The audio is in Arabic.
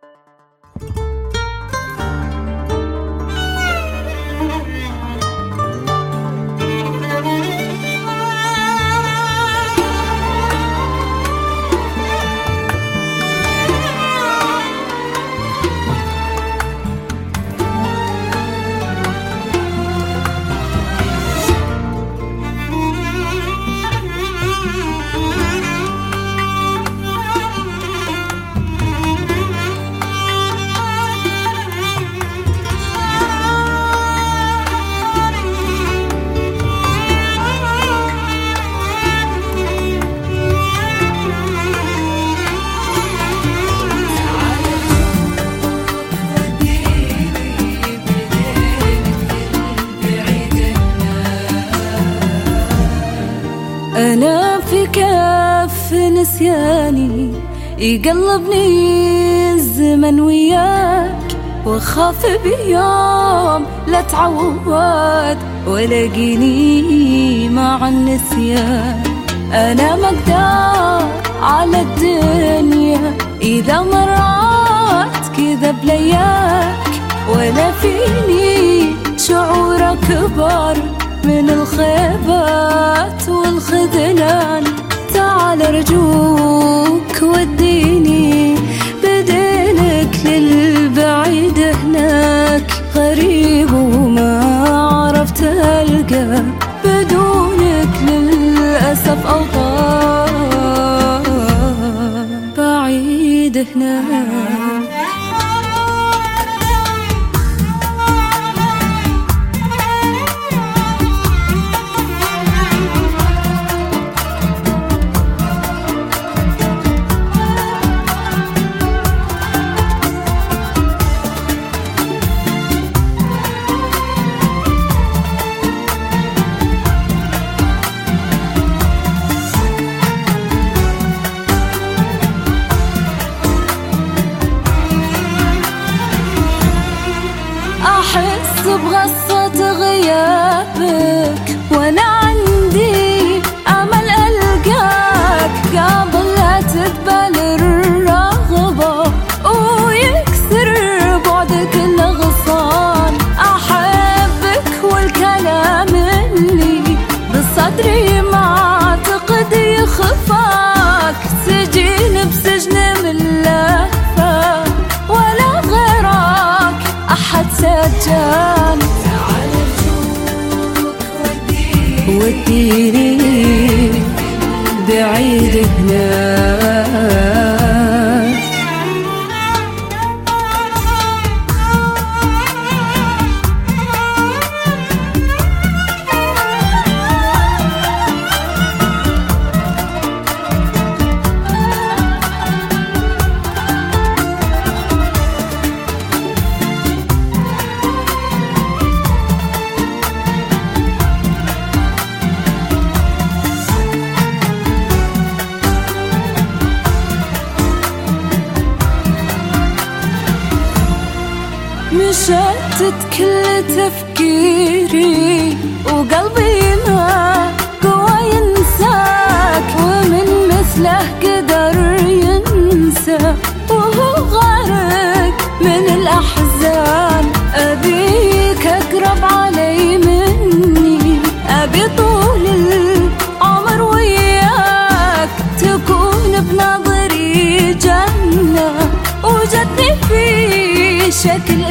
أنا في كف نسياني يقلبني الزمن وياك، وخاف بيوم لا تعود ولاقيني مع النسيان. أنا ما أقدر على الدنيا إذا مرات كذا بلياك، ولا فيني شعور أكبر من الخيبات والخذلان. تعال أرجوك وديني بدينك للبعيد هناك، غريب وما عرفت ألقى بدونك للأسف أوطان بعيد هناك. أحس بغصة غيابك وأنا عندي أمل ألقاك، قبل لا تقبل الرغبة ويكسر بعدك الغصان. أحبك والكلام اللي بصدري ما أعتقد يخفاك، سجين بسجن من لهفة ولا غيرك أحد سجان. تعال أرجوك وديني بعيد هناك. مشتت كل تفكيري وقلبي ما قوى ينساك، ومن مثله قدر ينسى وهو غارق من الأحزان. أبيك أقرب علي مني، أبي طول العمر وياك، تكون بنظري جنة وجدني في شكل